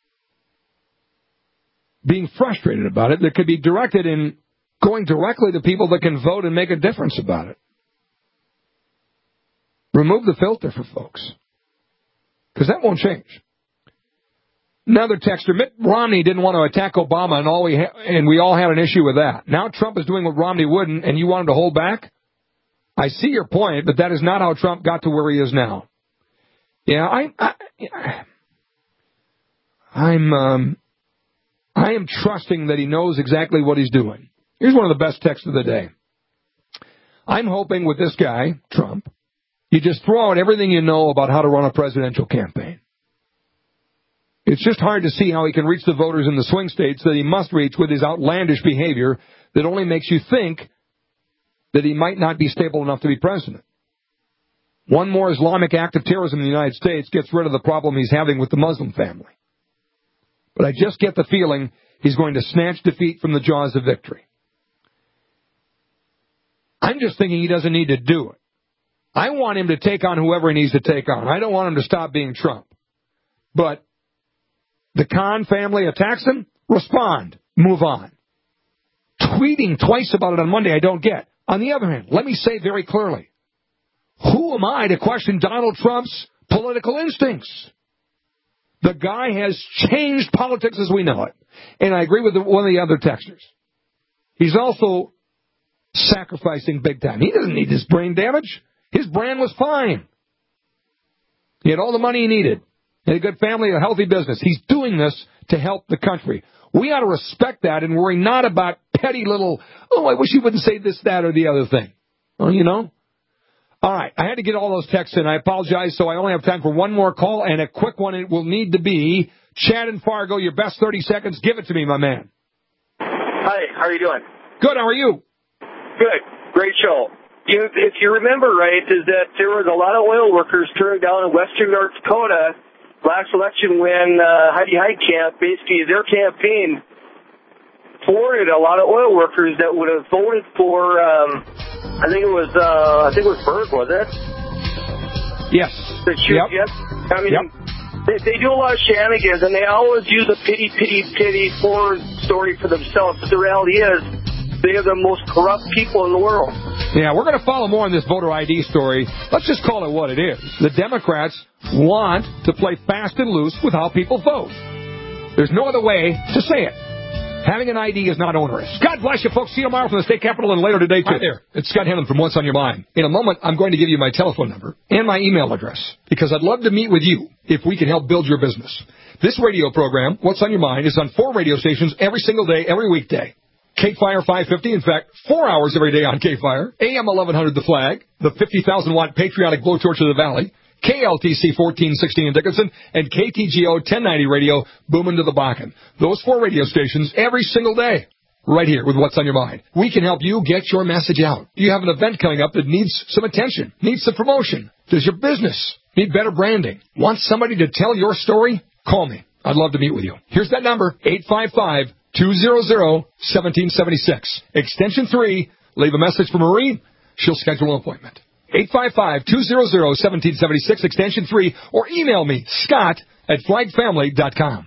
being frustrated about it that could be directed in going directly to people that can vote and make a difference about it. Remove the filter for folks, because that won't change. Another texter, Mitt Romney didn't want to attack Obama, and we all had an issue with that. Now Trump is doing what Romney wouldn't, and you want him to hold back? I see your point, but that is not how Trump got to where he is now. Yeah, I am trusting that he knows exactly what he's doing. Here's one of the best texts of the day. I'm hoping with this guy, Trump, you just throw out everything you know about how to run a presidential campaign. It's just hard to see how he can reach the voters in the swing states that he must reach with his outlandish behavior that only makes you think that he might not be stable enough to be president. One more Islamic act of terrorism in the United States gets rid of the problem he's having with the Muslim family. But I just get the feeling he's going to snatch defeat from the jaws of victory. I'm just thinking he doesn't need to do it. I want him to take on whoever he needs to take on. I don't want him to stop being Trump. But the Khan family attacks him, respond, move on. Tweeting twice about it on Monday, I don't get. On the other hand, let me say very clearly, who am I to question Donald Trump's political instincts? The guy has changed politics as we know it. And I agree with one of the other texters. He's also sacrificing big time. He doesn't need his brain damage. His brand was fine. He had all the money he needed. He had a good family, a healthy business. He's doing this to help the country. We ought to respect that and worry not about petty little, I wish he wouldn't say this, that, or the other thing. Well, you know, All right, I had to get all those texts in. I apologize, so I only have time for one more call, and a quick one it will need to be. Chad in Fargo, your best 30 seconds. Give it to me, my man. Hi, how are you doing? Good, how are you? Good, great show. If you remember right, is that there was a lot of oil workers turned down in western North Dakota last election when Heidi Heitkamp, basically their campaign, forwarded a lot of oil workers that would have voted for, I think it was Berg, was it? Yes. Yep. I mean, they do a lot of shenanigans, and they always use a pity forward story for themselves. But the reality is, they are the most corrupt people in the world. Yeah, we're going to follow more on this voter ID story. Let's just call it what it is. The Democrats want to play fast and loose with how people vote. There's no other way to say it. Having an ID is not onerous. God bless you, folks. See you tomorrow from the state capitol and later today, too. Hi there. It's Scott Hanlon from What's on Your Mind. In a moment, I'm going to give you my telephone number and my email address because I'd love to meet with you if we can help build your business. This radio program, What's on Your Mind, is on 4 radio stations every single day, every weekday. K-Fire 550, in fact, 4 hours every day on K-Fire. AM 1100, The Flag, the 50,000-watt patriotic blowtorch of the valley. KLTC 1460 in Dickinson, and KTGO 1090 radio booming to the Bakken. Those 4 radio stations every single day, right here with What's on Your Mind. We can help you get your message out. Do you have an event coming up that needs some attention, needs some promotion? Does your business need better branding? Want somebody to tell your story? Call me. I'd love to meet with you. Here's that number, 855-200-1776. Extension 3, leave a message for Marie. She'll schedule an appointment. 855-200-1776, extension 3, or email me, scott@flagfamily.com.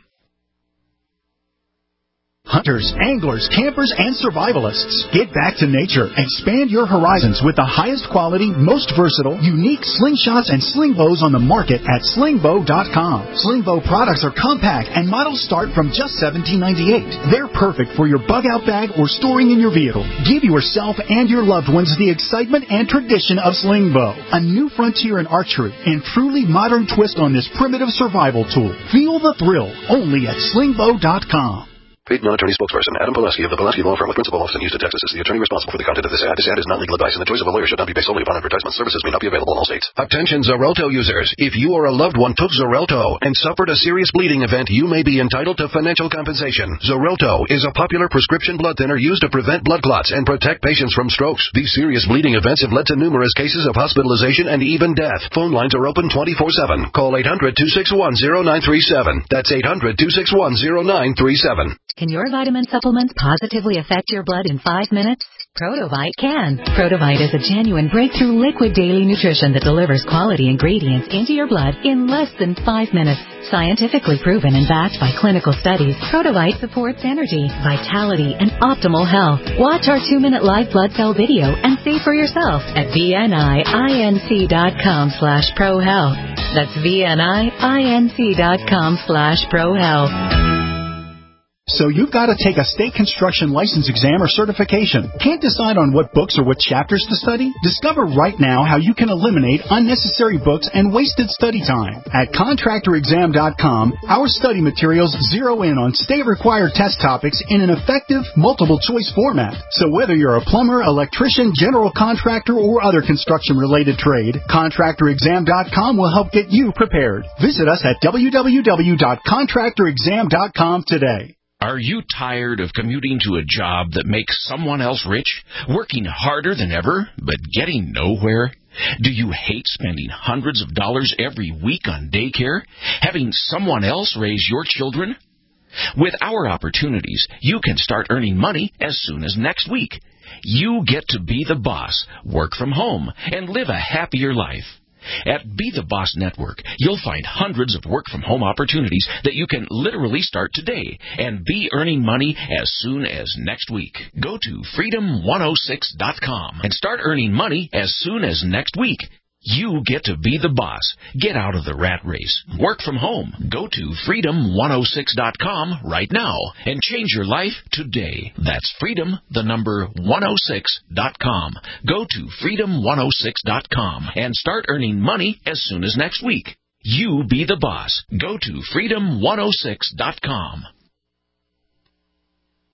Hunters, anglers, campers, and survivalists. Get back to nature. Expand your horizons with the highest quality, most versatile, unique slingshots and sling bows on the market at slingbow.com. Slingbow products are compact and models start from just $17.98. They're perfect for your bug-out bag or storing in your vehicle. Give yourself and your loved ones the excitement and tradition of Slingbow, a new frontier in archery and truly modern twist on this primitive survival tool. Feel the thrill only at slingbow.com. Paid non-attorney spokesperson Adam Pulaski of the Pulaski Law Firm with principal office in Houston, Texas, is the attorney responsible for the content of this ad. This ad is not legal advice, and the choice of a lawyer should not be based solely upon advertisement. Services may not be available in all states. Attention Xarelto users. If you or a loved one took Xarelto and suffered a serious bleeding event, you may be entitled to financial compensation. Xarelto is a popular prescription blood thinner used to prevent blood clots and protect patients from strokes. These serious bleeding events have led to numerous cases of hospitalization and even death. Phone lines are open 24/7. Call 800-261-0937. That's 800-261-0937. Can your vitamin supplements positively affect your blood in 5 minutes? Protovite can. Protovite is a genuine breakthrough liquid daily nutrition that delivers quality ingredients into your blood in less than 5 minutes. Scientifically proven and backed by clinical studies, Protovite supports energy, vitality, and optimal health. Watch our 2-minute live blood cell video and see for yourself at vninc.com/prohealth. That's vninc.com/prohealth. So you've got to take a state construction license exam or certification. Can't decide on what books or what chapters to study? Discover right now how you can eliminate unnecessary books and wasted study time. At contractorexam.com, our study materials zero in on state-required test topics in an effective, multiple-choice format. So whether you're a plumber, electrician, general contractor, or other construction-related trade, contractorexam.com will help get you prepared. Visit us at www.contractorexam.com today. Are you tired of commuting to a job that makes someone else rich, working harder than ever, but getting nowhere? Do you hate spending hundreds of dollars every week on daycare, having someone else raise your children? With our opportunities, you can start earning money as soon as next week. You get to be the boss, work from home, and live a happier life. At Be the Boss Network, you'll find hundreds of work-from-home opportunities that you can literally start today and be earning money as soon as next week. Go to freedom106.com and start earning money as soon as next week. You get to be the boss. Get out of the rat race. Work from home. Go to freedom106.com right now and change your life today. That's freedom106.com. Go to freedom106.com and start earning money as soon as next week. You be the boss. Go to freedom106.com.